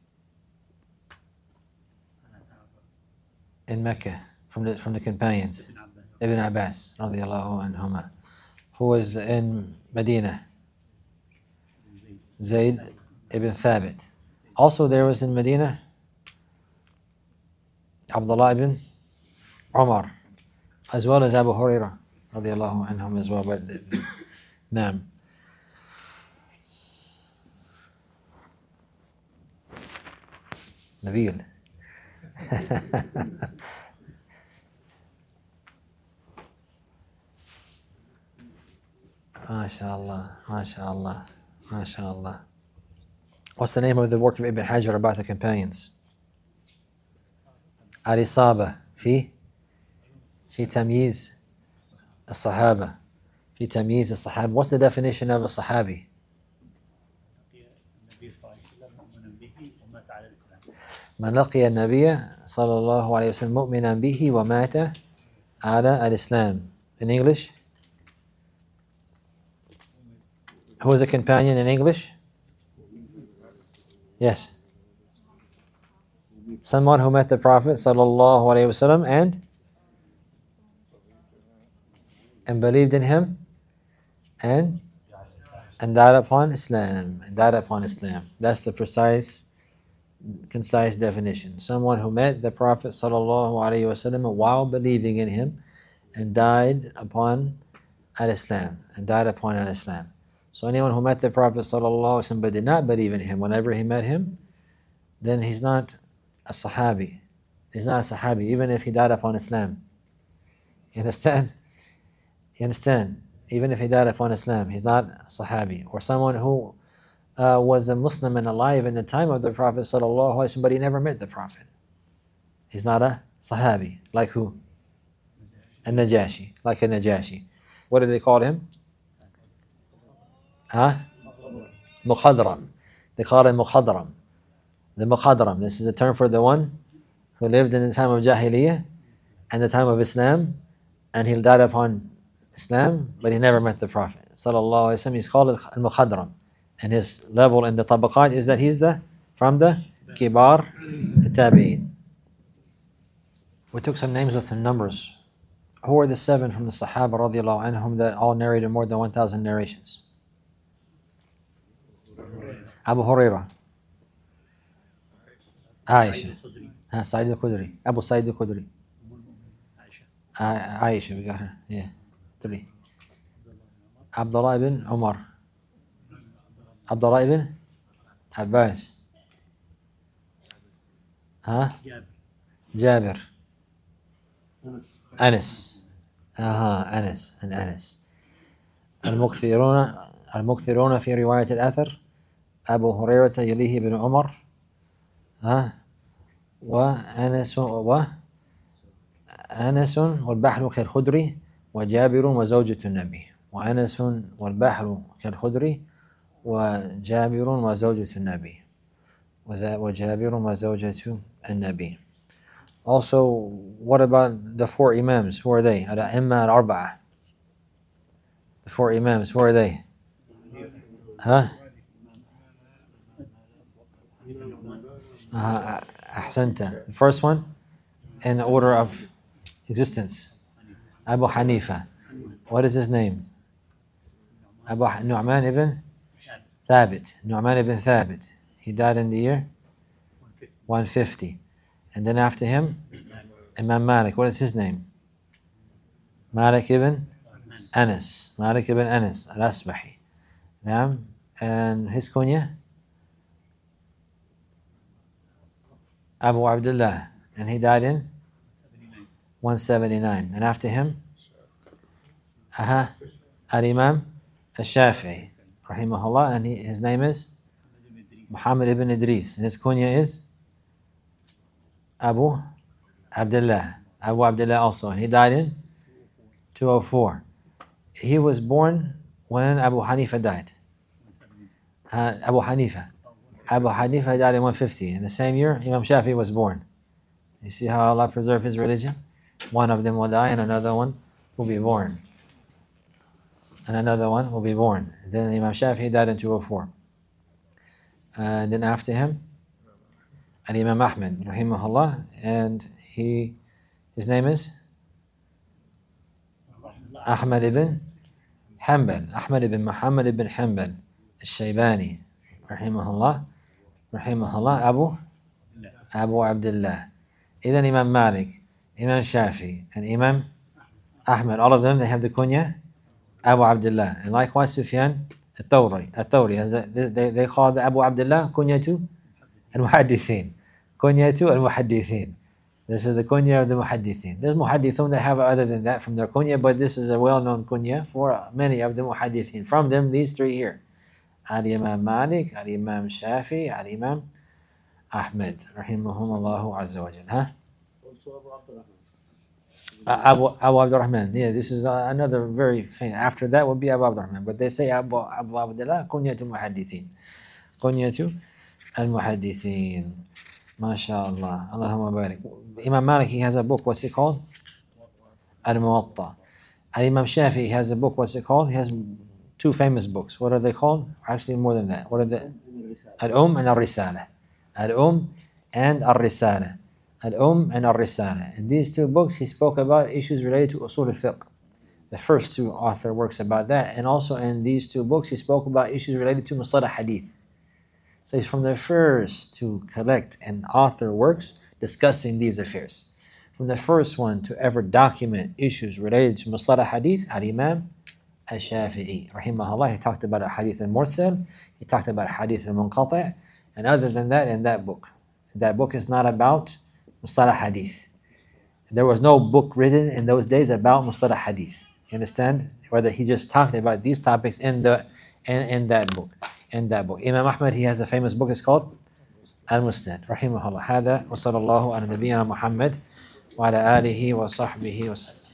In Mecca, from the from the companions. Ibn Abbas, radiallahu anhuma. Who was in Medina? Zayd ibn Thabit. Also there was in Medina Abdullah ibn Umar, as well as Abu Hurairah, radiallahu anhum as well. But Naam. Nabil. MashaAllah, MashaAllah, MashaAllah. What's the name of the work of Ibn Hajar about the companions? Al-Isaba في في تمييز الصحابة في تمييز الصحابة. What's the definition of a Sahabi? من لقي النبي صلى الله عليه وسلم مؤمنا به ومات على الإسلام. In English? Who is a companion in English? Yes. Someone who met the Prophet sallallahu alaihi wasallam and and believed in him and and died upon Islam. And died upon Islam. That's the precise, concise definition. Someone who met the Prophet sallallahu alaihi wasallam while believing in him and died upon al-Islam. And died upon al-Islam. So anyone who met the Prophet sallallahu alaihi wasallam but did not believe in him whenever he met him, then he's not a Sahabi. He's not a Sahabi, even if he died upon Islam. You understand? You understand? Even if he died upon Islam, he's not a Sahabi. Or someone who uh, was a Muslim and alive in the time of the Prophet sallallahu alaihi wasallam, but he never met the Prophet. He's not a Sahabi. Like who? A Najashi. Like a Najashi. What did they call him? Huh? Mukhadram. They call him Mukhadram. The Mukhadram. This is a term for the one who lived in the time of Jahiliyyah and the time of Islam, and he died upon Islam, but he never met the Prophet sallallahu alaihi wasallam. He's called al-Mukhadram, and his level in the tabaqat is that he's the from the Kibar Tabi'in. We took some names with some numbers. Who are the seven from the Sahaba radiallahu anhum that all narrated more than one thousand narrations? Abu Hurairah, Aisha, uh, Sa'id al-Khudri, Abu Sa'id al-Khudri, uh, Aisha, we got her, yeah, three. Abdullah ibn Umar, Abdullah ibn Abbas, huh? Jabir, Anas, uh-huh, Anas, and Anas. المكثرون المكثرون في رواية الأثر أبو هريرة يليه بن عمر ها وأنس وأنس والبحر كالخدري وجابر وزوجة النبي. وأنس والبحر كالخدري وجابر وزوجة النبي وجابر وزوجة النبي. Also, what about the four Imams? Who are they? Al-A'imma al-Arba'a. The four Imams, who are they? Huh? Uh, Ahsanta. The first one in order of existence. Abu Hanifa. What is his name? Abu Nu'man ibn Thabit. Nu'man ibn Thabit. He died in the year one fifty. And then after him, Imam Malik. What is his name? Malik ibn Anas. Malik ibn Anas al-Asbahi. Naam. And his kunya? Abu Abdullah. And he died in one seventy-nine. And after him, aha, Al-Imam Al-Shafi'i, rahimahullah. And he, his name is Muhammad ibn Idris. And his kunya is Abu Abdullah. Abu Abdullah also. And he died in two oh four. He was born when Abu Hanifa died. Uh, Abu Hanifa. Abu Hanifa died in one fifty. In the same year, Imam Shafi was born. You see how Allah preserved his religion? One of them will die and another one will be born. And another one will be born. Then Imam Shafi died in two oh four. And then after him, and Imam Ahmad, rahimahullah, and he, his name is Ahmad ibn Hanbal, Ahmad ibn Muhammad ibn Hanbal, al-Shaybani, rahimahullah, rahimahullah, Abu, Abu Abdullah. Then Imam Malik, Imam Shafi, and Imam Ahmad, all of them, they have the kunya Abu Abdullah. And likewise Sufyan al-Thawri, al-Thawri, they, they call the Abu Abdullah kunyatu al-Muhaddithin, kunyatu al-Muhaddithin. This is the kunya of the muhaddithin. There's muhaddithun that have other than that from their kunya, but this is a well-known kunya for many of the muhaddithin. From them, these three here: Al-Imam Malik, Al-Imam Shafi, Al-Imam Ahmad, rahimahumullahu azza wa jal. Huh? Abu, Abu Abdurrahman. Yeah, this is uh, another very famous. After that would be Abu Abdurrahman, but they say Abu, Abu Abdullah, kunyatu muhaddithin. Kunyatu al-muhaddithin. MashaAllah. Allahumma barik. Imam Malik, he has a book, what's it called? Al-Muwatta. Imam Shafi has a book, what's it called? He has two famous books. What are they called? Actually, more than that. What are they? Al-Um and Al-Risala. Al-Um and Al-Risala. Al-Um and Al-Risala. In these two books, he spoke about issues related to Usul al-Fiqh. The first two author works about that. And also in these two books, he spoke about issues related to Mustalah Hadith. So he's from the first to collect and author works discussing these affairs. From the first one to ever document issues related to Mustalah Hadith, Al-Imam Al-Shafi'i, rahimahullah. He talked about Hadith al-Mursal, he talked about Hadith al-Munqati', and other than that, in that book. That book is not about Mustalah Hadith. There was no book written in those days about Mustalah Hadith. You understand? Whether he just talked about these topics in the in, in that book. In that book. Imam Ahmad, he has a famous book, it's called Al-Musnad, rahimahullah. هذا وصلى الله على نبينا محمد وعلى آله وصحبه وسلم.